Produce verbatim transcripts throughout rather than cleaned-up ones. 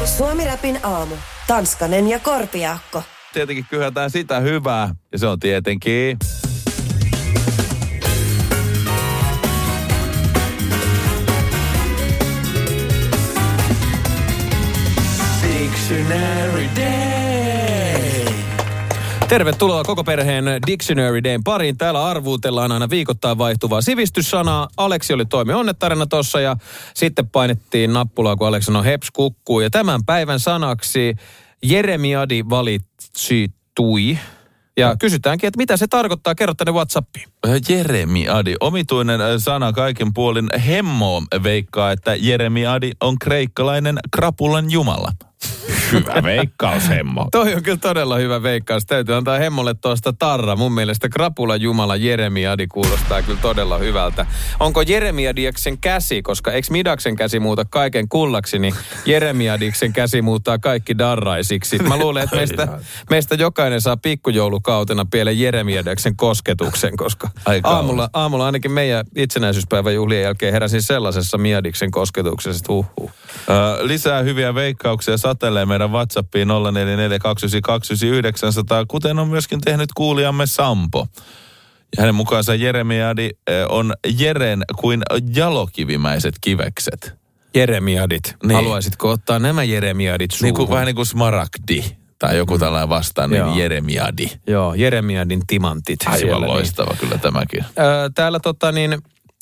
Suomi Rapin aamu. Tanskanen ja Korpiaakko. Tietenkin kyhätään sitä hyvää, ja se on tietenkin... Dictionary Day. Tervetuloa koko perheen Dictionary Dayn pariin. Täällä arvuutellaan aina viikoittain vaihtuvaa sivistyssanaa. Aleksi oli toimi onnettarina tossa ja sitten painettiin nappulaa, kun Aleksi sanoi heps kukkuu. Ja tämän päivän sanaksi jeremiadi valitsitui. Ja kysytäänkin, että mitä se tarkoittaa. Kerro tänne WhatsAppiin. Jeremiadi. Omituinen sana kaiken puolin. Hemmo veikkaa, että Jeremiadi on kreikkalainen krapulan jumala. Hyvä veikkaus, Hemmo. Toi on kyllä todella hyvä veikkaus. Täytyy antaa Hemmolle tuosta tarra. Mun mielestä krapulan jumala Jeremiadi kuulostaa kyllä todella hyvältä. Onko Jeremiadiksen käsi, koska eikö Midaksen käsi muuta kaiken kullaksi, niin Jeremiadiksen käsi muuttaa kaikki darraisiksi. Mä luulen, että meistä, meistä jokainen saa pikkujoulukautena pienen Jeremiadiksen kosketuksen, koska aamulla, aamulla ainakin meidän itsenäisyyspäivän juhlien jälkeen heräsin sellaisessa Miadiksen kosketuksessa, huh-huh. Ö, lisää hyviä veikkauksia satelee meidän WhatsAppiin nolla neljä neljä kaksi yhdeksän kaksi yhdeksän yhdeksän nolla nolla, kuten on myöskin tehnyt kuulijamme Sampo. Ja hänen mukaansa Jeremiadi on Jeren kuin jalokivimäiset kivekset. Jeremiadit. Niin. Haluaisitko ottaa nämä Jeremiadit suuhun? Niin kuin, vähän niin kuin smaragdi tai joku mm. tällainen vastaan, niin Joo. Jeremiadi. Joo, Jeremiadin timantit. Aivan loistava niin. Kyllä tämäkin. Öö, täällä tota niin...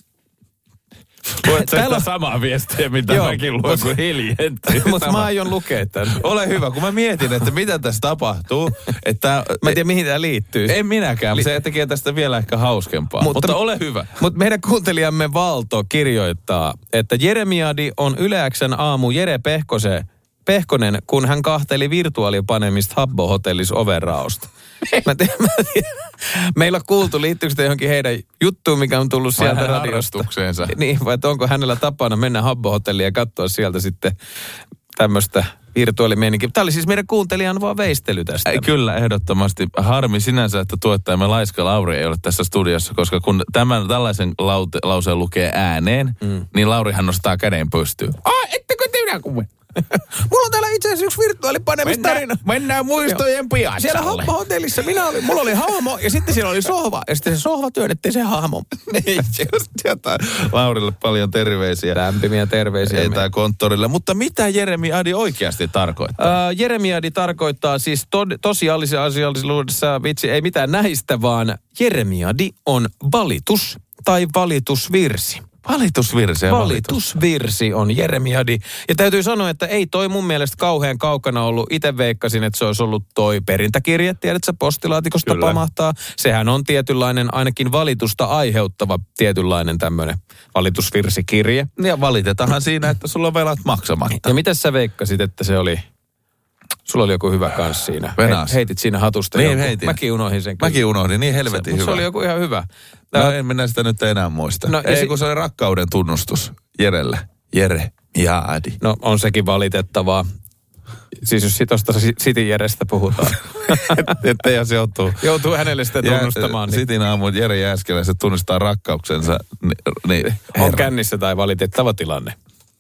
Luet sä sitä samaa viestiä, mitä Joo, mäkin luen, kun hiljentyy. Mutta mä aion lukea tämän. Ole hyvä, kun mä mietin, että mitä tässä tapahtuu. Että, mä en tiedä, mihin tämä liittyy. En minäkään, Li- se tekee tästä vielä ehkä hauskempaa. Mutta, mutta ole hyvä. Mutta meidän kuuntelijamme Valto kirjoittaa, että Jeremiadi on Yle X:n aamu Jere Pehkose, Pehkonen, kun hän kahteli virtuaalipanemista Habbo-hotellissa overraosta. Mä tiedän, mä tiedän. Meillä on kuultu, liittyykö se johonkin heidän juttuun, mikä on tullut vai sieltä radiosta. Niin, vai onko hänellä tapana mennä Habbo-hotelliin ja katsoa sieltä sitten tämmöistä virtuaalimeininkiä. Tämä oli siis meidän kuuntelijan vaan veistely tästä. Ei, kyllä, ehdottomasti. Harmi sinänsä, että tuottajamme Laiska Lauri ei ole tässä studiossa, koska kun tämän tällaisen laute, lauseen lukee ääneen, mm. niin Laurihan nostaa käden pystyyn. Ai, ettekö te minä kumme? Mulla on täällä itse asiassa yksi virtuaalipanemistarina. Mennään, mennään muistojen piazzalle. Siellä Habbo-hotellissa minä olin, mulla oli hahmo ja sitten siellä oli sohva. Ja sitten se sohva työnnettiin se hahmo. Niin, just jotain. Laurille paljon terveisiä. Lämpimiä terveisiä. Etäkonttorille. Mutta mitä Jeremiadi oikeasti tarkoittaa? Uh, Jeremiadi tarkoittaa siis to, tosiasiallisuudessa, vitsi, ei mitään näistä, vaan Jeremiadi on valitus tai valitusvirsi. Valitusvirsi ja Valitusvirsi on Jeremiadi. Ja täytyy sanoa, että ei toi mun mielestä kauhean kaukana ollut. Itse veikkasin, että se olisi ollut toi perintäkirje. Tiedätkö, sä postilaatikosta Kyllä. pamahtaa. Sehän on tietynlainen, ainakin valitusta aiheuttava tietynlainen tämmöinen valitusvirsikirje. Ja valitetaanhan siinä, että sulla on velat maksamatta. Ja miten sä veikkasit, että se oli... Sulla oli joku hyvä kans siinä. Venas. Heitit siinä hatusta niin, joku. heitin. Mäkin unohdin sen. Kyllä. Mäkin unohdin, niin helvetin se, hyvä. Se oli joku ihan hyvä. No, no en minä sitä nyt enää muista. No, ei, si- kun se oli rakkauden tunnustus Jerelle. Jere, Jaadi. No on sekin valitettavaa. Siis jos tuosta Sitin Jerestä puhutaan. Että ja se joutuu. Joutuu hänelle sitä tunnustamaan. Ja, niin. Sitin aamun Jere Jääskeläiset tunnustaa rakkauksensa. Ni, niin, on kännissä tai valitettava tilanne.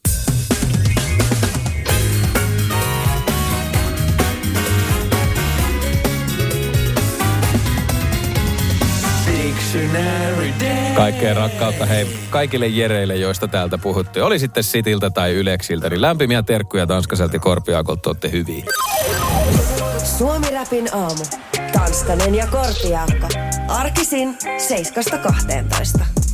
Kaikkea rakkautta hei kaikille Jereille, joista täältä puhuttiin. Oli sitten Sitiltä tai Yleksiltä, niin lämpimiä terkkuja Tanskaselta ja Korpiaakolta, olette hyviä. Suomi Rapin aamu. Tanskanen ja Korpiaakko. Arkisin seiskasta kahteentoista.